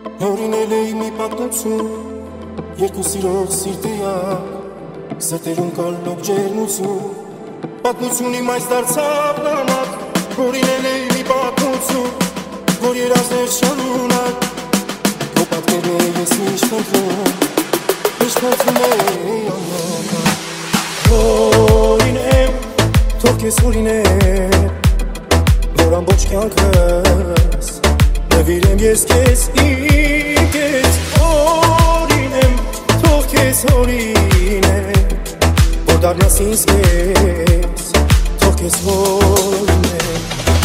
Հորինել էի մի պատմություն, երկու սիրող սիրտեյակ, սրտերում կար լոկ ջերմություն, պատմություն իմ այս դարձավ նամակ, հորինել էի մի պատմություն, որ երազներ շարունակ, քո պատկերը ես միշտ խնդրում, միշտ խնդրում էի անհամար, հորինեմ, թող քեզ հորինեմ, որ ամբողջ կյանքս նվիրեմ ես քեզ իմ քեզ հորինեմ, թող քեզ հորինեմ, որ դառնաս ինձ քեզ, թող քեզ հորինեմ,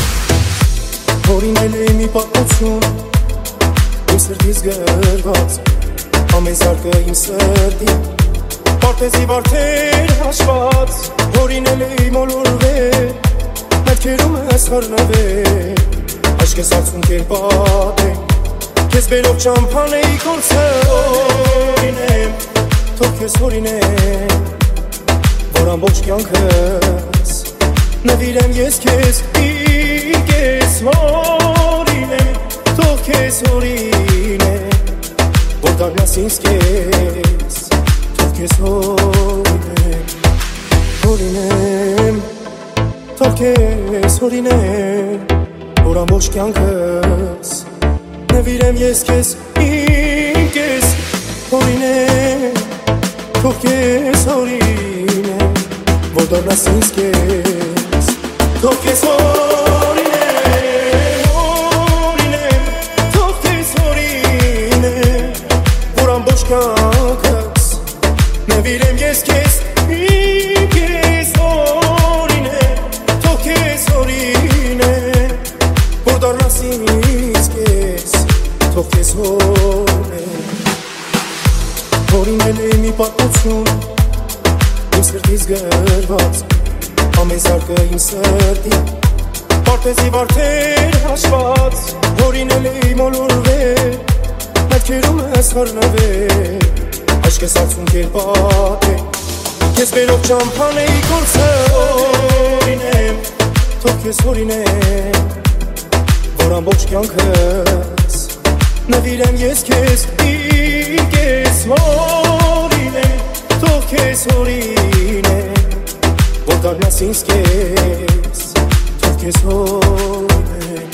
հորինել էի մի պատմություն, իմ սրտից գրված, ամեն զարկը իմ սրտի, պարտեզի վարդեր հաշված, հորինել էի մոլորվել, մտքերում ես խռնվել, Aşkes arzun kelpate Kes belok çampane i konserinem Tok kes horinem Voran boç kyankes Nevilem yes kes bir kes horinem Tok kes horinem Vordan nasins kes Tok kes horinem Horinem Tok kes horinem Որ ամբողջ կյանքս նվիրեմ ես քեզ իմ քեզ հորինեմ թող քեզ հորինեմ որ դառնաս ինձ քեզ թող քեզ հորինեմ հորինեմ թող քեզ հորինեմ որ ամբողջ կյանքս նվիրեմ ես քեզ իմ քեզ հորինեմ թող քեզ հորինեմ Darlas ինձ քեզ, թող քեզ հորինեմ Հորինել էի մի պատմություն, իմ սրտից գրված, ամեն զարկը իմ սրտի, պարտեզի վարդեր հաշված, հորինել էի մոլորվել, մտքերում ես խռնվել, aşkes arzun kelpate, քեզ բերող ճամփան էի կորցրել, թող քեզ հորինեմ Որ ամբողջ կյանքս նվիրեմ ես քեզ իմ քեզ հորինեմ թող քեզ հորինեմ որ դառնաս ինձ քեզ թող քեզ հորինեմ